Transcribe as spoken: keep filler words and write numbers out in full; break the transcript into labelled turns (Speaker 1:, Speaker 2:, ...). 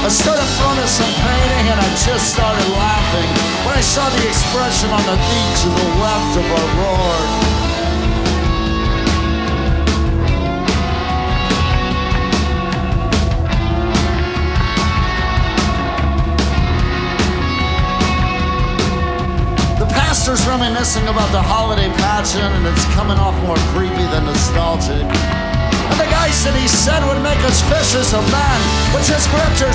Speaker 1: I stood in front of some painting and I just started laughing when I saw the expression on the knee to the left of our Lord. The pastor's reminiscing about the holiday pageant and it's coming off more creepy than nostalgic. And the guy said he said would make us fishers of men, which his grifters